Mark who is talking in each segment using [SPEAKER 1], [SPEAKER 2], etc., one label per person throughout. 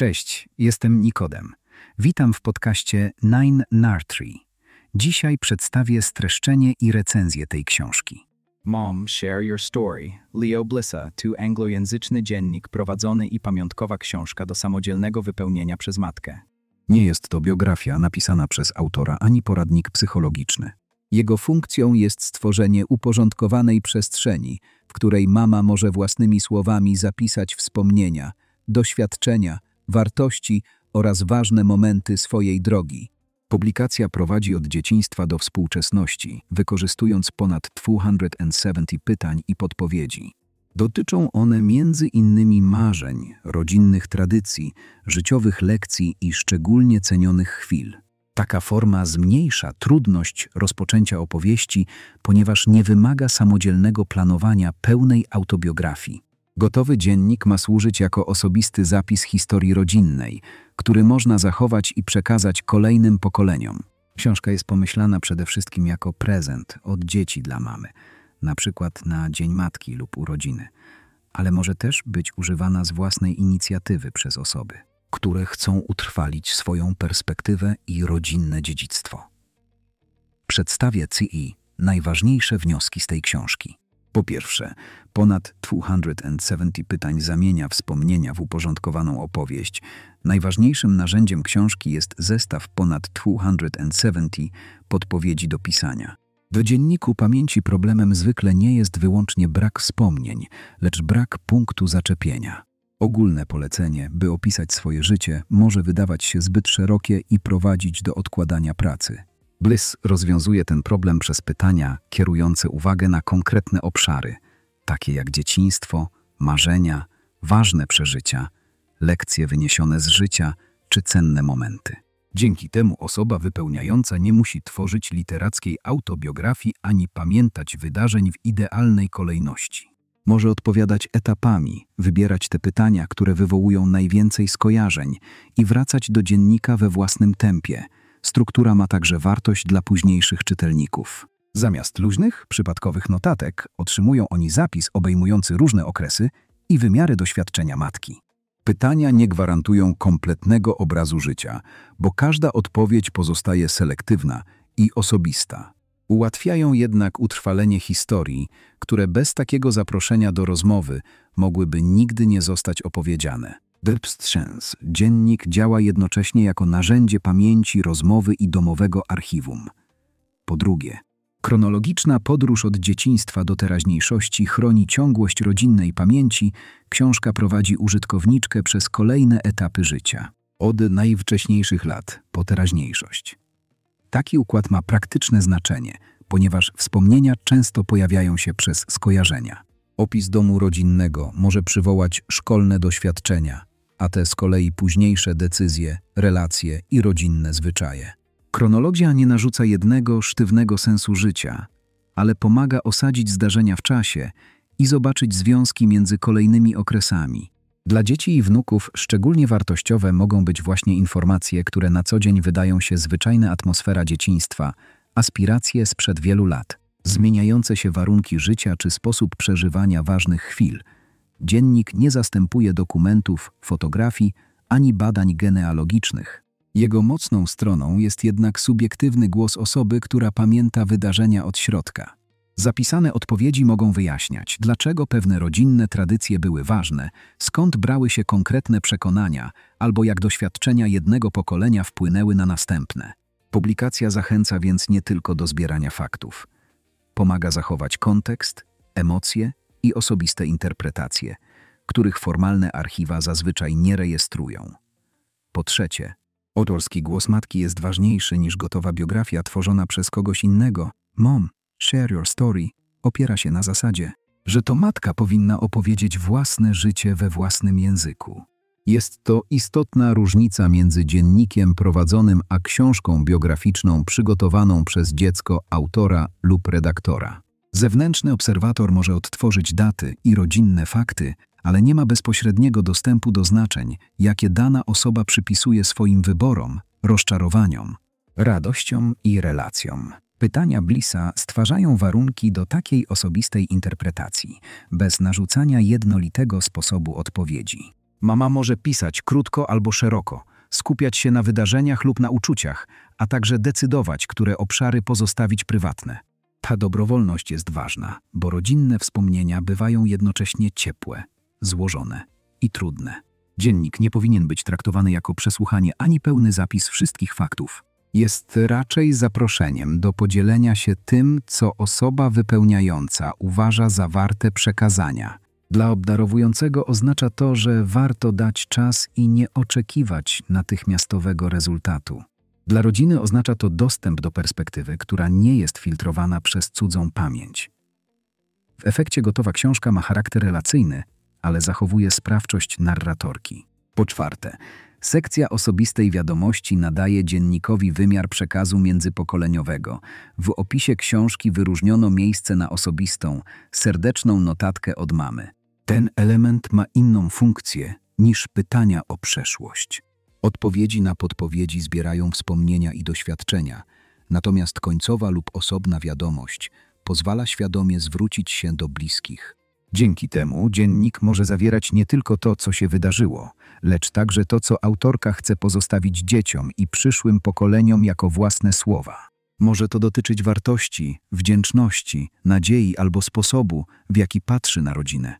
[SPEAKER 1] Cześć, jestem Nikodem. Witam w podcaście Nine Nartree. Dzisiaj przedstawię streszczenie i recenzję tej książki.
[SPEAKER 2] Mom, Share Your Story, Leo Blissa to anglojęzyczny dziennik prowadzony i pamiątkowa książka do samodzielnego wypełnienia przez matkę.
[SPEAKER 1] Nie jest to biografia napisana przez autora ani poradnik psychologiczny. Jego funkcją jest stworzenie uporządkowanej przestrzeni, w której mama może własnymi słowami zapisać wspomnienia, doświadczenia, wartości oraz ważne momenty swojej drogi. Publikacja prowadzi od dzieciństwa do współczesności, wykorzystując ponad 270 pytań i podpowiedzi. Dotyczą one między innymi marzeń, rodzinnych tradycji, życiowych lekcji i szczególnie cenionych chwil. Taka forma zmniejsza trudność rozpoczęcia opowieści, ponieważ nie wymaga samodzielnego planowania pełnej autobiografii. Gotowy dziennik ma służyć jako osobisty zapis historii rodzinnej, który można zachować i przekazać kolejnym pokoleniom. Książka jest pomyślana przede wszystkim jako prezent od dzieci dla mamy, na przykład na Dzień Matki lub urodziny, ale może też być używana z własnej inicjatywy przez osoby, które chcą utrwalić swoją perspektywę i rodzinne dziedzictwo. Przedstawię Ci najważniejsze wnioski z tej książki. Po pierwsze, ponad 270 pytań zamienia wspomnienia w uporządkowaną opowieść. Najważniejszym narzędziem książki jest zestaw ponad 270 podpowiedzi do pisania. W dzienniku pamięci problemem zwykle nie jest wyłącznie brak wspomnień, lecz brak punktu zaczepienia. Ogólne polecenie, by opisać swoje życie, może wydawać się zbyt szerokie i prowadzić do odkładania pracy. Bliss rozwiązuje ten problem przez pytania kierujące uwagę na konkretne obszary, takie jak dzieciństwo, marzenia, ważne przeżycia, lekcje wyniesione z życia czy cenne momenty. Dzięki temu osoba wypełniająca nie musi tworzyć literackiej autobiografii ani pamiętać wydarzeń w idealnej kolejności. Może odpowiadać etapami, wybierać te pytania, które wywołują najwięcej skojarzeń i wracać do dziennika we własnym tempie. Struktura ma także wartość dla późniejszych czytelników. Zamiast luźnych, przypadkowych notatek otrzymują oni zapis obejmujący różne okresy i wymiary doświadczenia matki. Pytania nie gwarantują kompletnego obrazu życia, bo każda odpowiedź pozostaje selektywna i osobista. Ułatwiają jednak utrwalenie historii, które bez takiego zaproszenia do rozmowy mogłyby nigdy nie zostać opowiedziane. Derbstschens. Dziennik działa jednocześnie jako narzędzie pamięci, rozmowy i domowego archiwum. Po drugie, chronologiczna podróż od dzieciństwa do teraźniejszości chroni ciągłość rodzinnej pamięci. Książka prowadzi użytkowniczkę przez kolejne etapy życia. Od najwcześniejszych lat po teraźniejszość. Taki układ ma praktyczne znaczenie, ponieważ wspomnienia często pojawiają się przez skojarzenia. Opis domu rodzinnego może przywołać szkolne doświadczenia, a te z kolei późniejsze decyzje, relacje i rodzinne zwyczaje. Chronologia nie narzuca jednego, sztywnego sensu życia, ale pomaga osadzić zdarzenia w czasie i zobaczyć związki między kolejnymi okresami. Dla dzieci i wnuków szczególnie wartościowe mogą być właśnie informacje, które na co dzień wydają się zwyczajne: atmosfera dzieciństwa, aspiracje sprzed wielu lat, zmieniające się warunki życia czy sposób przeżywania ważnych chwil. Dziennik nie zastępuje dokumentów, fotografii ani badań genealogicznych. Jego mocną stroną jest jednak subiektywny głos osoby, która pamięta wydarzenia od środka. Zapisane odpowiedzi mogą wyjaśniać, dlaczego pewne rodzinne tradycje były ważne, skąd brały się konkretne przekonania, albo jak doświadczenia jednego pokolenia wpłynęły na następne. Publikacja zachęca więc nie tylko do zbierania faktów. Pomaga zachować kontekst, emocje i osobiste interpretacje, których formalne archiwa zazwyczaj nie rejestrują. Po trzecie, autorski głos matki jest ważniejszy niż gotowa biografia tworzona przez kogoś innego. Mom, Share Your Story opiera się na zasadzie, że to matka powinna opowiedzieć własne życie we własnym języku. Jest to istotna różnica między dziennikiem prowadzonym a książką biograficzną przygotowaną przez dziecko, autora lub redaktora. Zewnętrzny obserwator może odtworzyć daty i rodzinne fakty, ale nie ma bezpośredniego dostępu do znaczeń, jakie dana osoba przypisuje swoim wyborom, rozczarowaniom, radościom i relacjom. Pytania Blissa stwarzają warunki do takiej osobistej interpretacji, bez narzucania jednolitego sposobu odpowiedzi. Mama może pisać krótko albo szeroko, skupiać się na wydarzeniach lub na uczuciach, a także decydować, które obszary pozostawić prywatne. Ta dobrowolność jest ważna, bo rodzinne wspomnienia bywają jednocześnie ciepłe, złożone i trudne. Dziennik nie powinien być traktowany jako przesłuchanie ani pełny zapis wszystkich faktów. Jest raczej zaproszeniem do podzielenia się tym, co osoba wypełniająca uważa za warte przekazania. Dla obdarowującego oznacza to, że warto dać czas i nie oczekiwać natychmiastowego rezultatu. Dla rodziny oznacza to dostęp do perspektywy, która nie jest filtrowana przez cudzą pamięć. W efekcie gotowa książka ma charakter relacyjny, ale zachowuje sprawczość narratorki. Po czwarte, sekcja osobistej wiadomości nadaje dziennikowi wymiar przekazu międzypokoleniowego. W opisie książki wyróżniono miejsce na osobistą, serdeczną notatkę od mamy. Ten element ma inną funkcję niż pytania o przeszłość. Odpowiedzi na podpowiedzi zbierają wspomnienia i doświadczenia, natomiast końcowa lub osobna wiadomość pozwala świadomie zwrócić się do bliskich. Dzięki temu dziennik może zawierać nie tylko to, co się wydarzyło, lecz także to, co autorka chce pozostawić dzieciom i przyszłym pokoleniom jako własne słowa. Może to dotyczyć wartości, wdzięczności, nadziei albo sposobu, w jaki patrzy na rodzinę.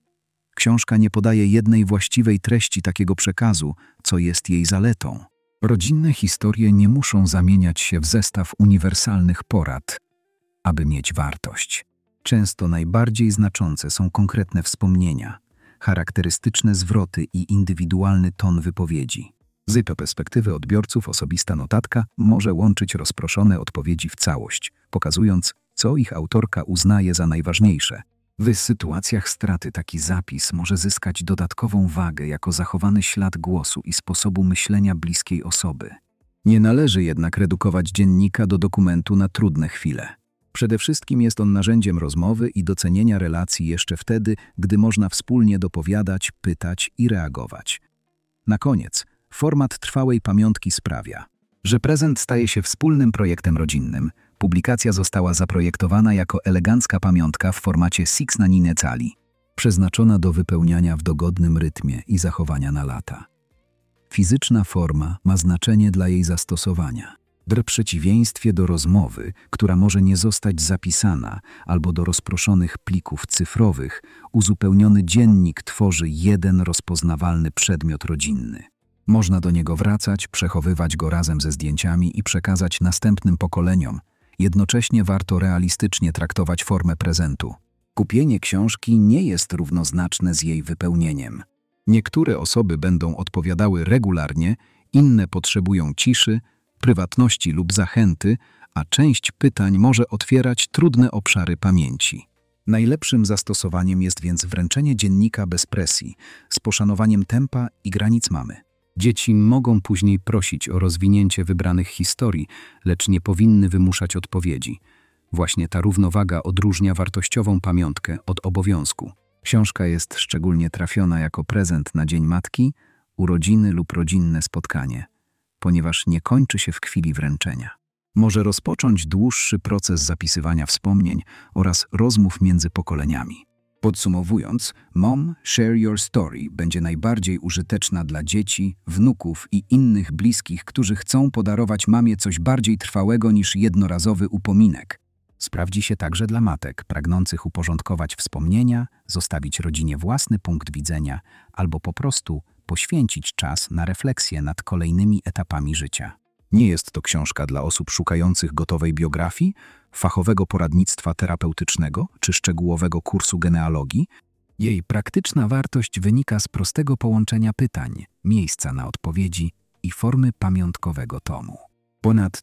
[SPEAKER 1] Książka nie podaje jednej właściwej treści takiego przekazu, co jest jej zaletą. Rodzinne historie nie muszą zamieniać się w zestaw uniwersalnych porad, aby mieć wartość. Często najbardziej znaczące są konkretne wspomnienia, charakterystyczne zwroty i indywidualny ton wypowiedzi. Z perspektywy odbiorców osobista notatka może łączyć rozproszone odpowiedzi w całość, pokazując, co ich autorka uznaje za najważniejsze. W sytuacjach straty taki zapis może zyskać dodatkową wagę jako zachowany ślad głosu i sposobu myślenia bliskiej osoby. Nie należy jednak redukować dziennika do dokumentu na trudne chwile. Przede wszystkim jest on narzędziem rozmowy i docenienia relacji jeszcze wtedy, gdy można wspólnie dopowiadać, pytać i reagować. Na koniec, format trwałej pamiątki sprawia, że prezent staje się wspólnym projektem rodzinnym. Publikacja została zaprojektowana jako elegancka pamiątka w formacie 6 na 9 cali, przeznaczona do wypełniania w dogodnym rytmie i zachowania na lata. Fizyczna forma ma znaczenie dla jej zastosowania. W przeciwieństwie do rozmowy, która może nie zostać zapisana, albo do rozproszonych plików cyfrowych, uzupełniony dziennik tworzy jeden rozpoznawalny przedmiot rodzinny. Można do niego wracać, przechowywać go razem ze zdjęciami i przekazać następnym pokoleniom. Jednocześnie warto realistycznie traktować formę prezentu. Kupienie książki nie jest równoznaczne z jej wypełnieniem. Niektóre osoby będą odpowiadały regularnie, inne potrzebują ciszy, prywatności lub zachęty, a część pytań może otwierać trudne obszary pamięci. Najlepszym zastosowaniem jest więc wręczenie dziennika bez presji, z poszanowaniem tempa i granic mamy. Dzieci mogą później prosić o rozwinięcie wybranych historii, lecz nie powinny wymuszać odpowiedzi. Właśnie ta równowaga odróżnia wartościową pamiątkę od obowiązku. Książka jest szczególnie trafiona jako prezent na Dzień Matki, urodziny lub rodzinne spotkanie, ponieważ nie kończy się w chwili wręczenia. Może rozpocząć dłuższy proces zapisywania wspomnień oraz rozmów między pokoleniami. Podsumowując, Mom, Share Your Story będzie najbardziej użyteczna dla dzieci, wnuków i innych bliskich, którzy chcą podarować mamie coś bardziej trwałego niż jednorazowy upominek. Sprawdzi się także dla matek pragnących uporządkować wspomnienia, zostawić rodzinie własny punkt widzenia albo po prostu poświęcić czas na refleksję nad kolejnymi etapami życia. Nie jest to książka dla osób szukających gotowej biografii, fachowego poradnictwa terapeutycznego czy szczegółowego kursu genealogii. Jej praktyczna wartość wynika z prostego połączenia pytań, miejsca na odpowiedzi i formy pamiątkowego tomu. Ponad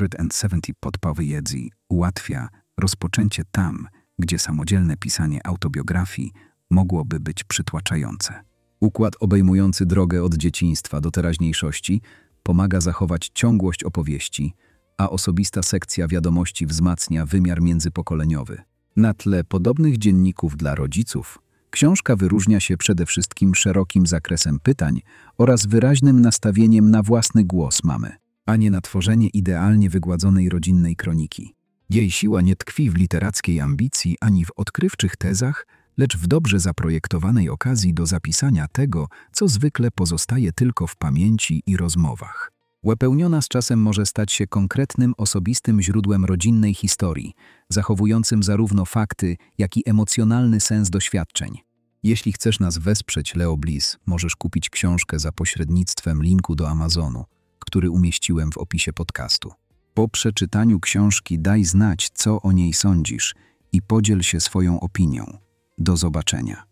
[SPEAKER 1] 270 podpowiedzi ułatwia rozpoczęcie tam, gdzie samodzielne pisanie autobiografii mogłoby być przytłaczające. Układ obejmujący drogę od dzieciństwa do teraźniejszości pomaga zachować ciągłość opowieści, a osobista sekcja wiadomości wzmacnia wymiar międzypokoleniowy. Na tle podobnych dzienników dla rodziców, książka wyróżnia się przede wszystkim szerokim zakresem pytań oraz wyraźnym nastawieniem na własny głos mamy, a nie na tworzenie idealnie wygładzonej rodzinnej kroniki. Jej siła nie tkwi w literackiej ambicji ani w odkrywczych tezach, lecz w dobrze zaprojektowanej okazji do zapisania tego, co zwykle pozostaje tylko w pamięci i rozmowach. Łepełniona z czasem może stać się konkretnym, osobistym źródłem rodzinnej historii, zachowującym zarówno fakty, jak i emocjonalny sens doświadczeń. Jeśli chcesz nas wesprzeć, Leo Bliss, możesz kupić książkę za pośrednictwem linku do Amazonu, który umieściłem w opisie podcastu. Po przeczytaniu książki daj znać, co o niej sądzisz i podziel się swoją opinią. Do zobaczenia.